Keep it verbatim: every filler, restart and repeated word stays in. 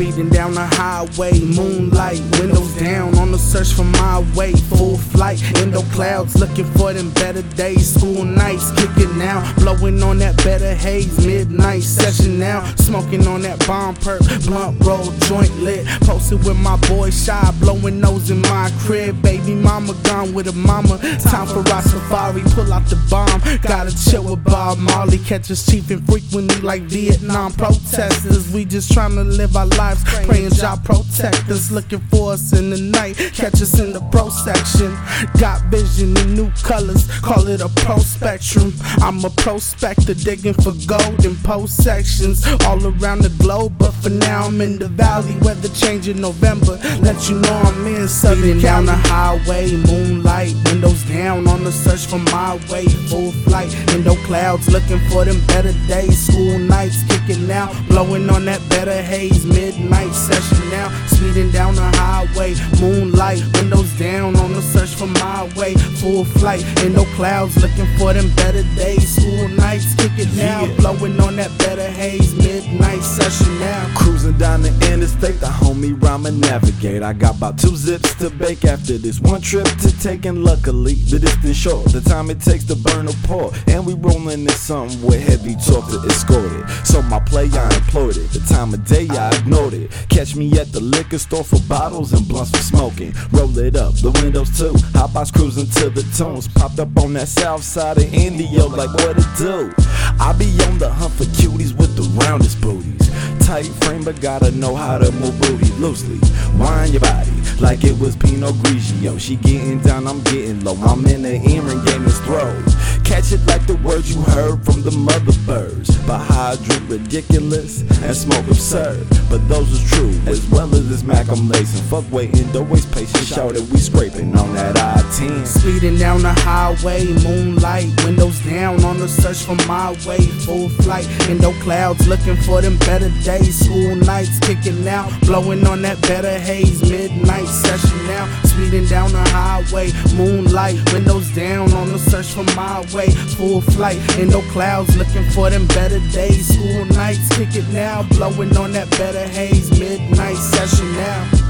Speeding down the highway, moonlight, windows down, on the search for my way. Full flight, indo clouds, looking for them better days. School nights, kicking now, blowing on that better haze. Midnight session now, smoking on that bomb perp, blunt roll, joint lit. Posted with my boy Shy, blowing nose in my crib. Baby mama gone with a mama, time for our safari. Pull out the bomb, gotta chill with Bob Marley. Catch us chiefing frequently like Vietnam protesters. We just tryna live our lives, praying Jah protect us. Looking for us in the night, catch us in the pro section. Got vision in new colors, call it a pro spectrum. I'm a prospector digging for gold in post sections all around the globe, but for now I'm in the valley. Weather change in November, let you know I'm in Southern Cali. Down the highway, moonlight, windows down, on the search for my way. Full flight, indo clouds, looking for them better days. School nights kicking now, blowing on that better haze. Midnight session now, speeding down the highway. Moonlight, windows down, on the search for my way. Full flight, indo clouds, looking for them better days. School nights kicking now, Yeah. blowing on that better haze. Midnight session now. Cruising down the interstate, the homie Rama navigate. I got about two zips to bake after this one trip to take, and luckily the distance short, the time it takes to burn a port. And we rolling in something with heavy talk to escort it. So my play I employed it, the time of day I ignored it. Catch me at the liquor store for bottles and blunts for smoking. Roll it up, the windows too, hot box cruising to the tunes. Popped up on that south side of Indio like what it do. I be on the hunt for cuties with the roundest booties. Tight frame but gotta know how to move booty loosely. Wind your body like it was Pinot Grigio. She getting down, I'm getting low. I'm in the earring game is throw. Catch it like the words you heard from the mother birds. But how I drink ridiculous and smoke absurd. But those is true, as well as this Mac I'm lacing. Fuck waiting, don't waste patience. Shout it, we scraping on that I ten. Speeding down the highway, moonlight, windows down, on the search for my way. Full flight, indo clouds, looking for them better days. School nights kicking now, blowing on that better haze. Midnight session now, speeding down the highway, moonlight, windows down, on the search for my way. Full flight, indo clouds, looking for them better days. School nights kicking now, blowing on that better haze. Midnight session now.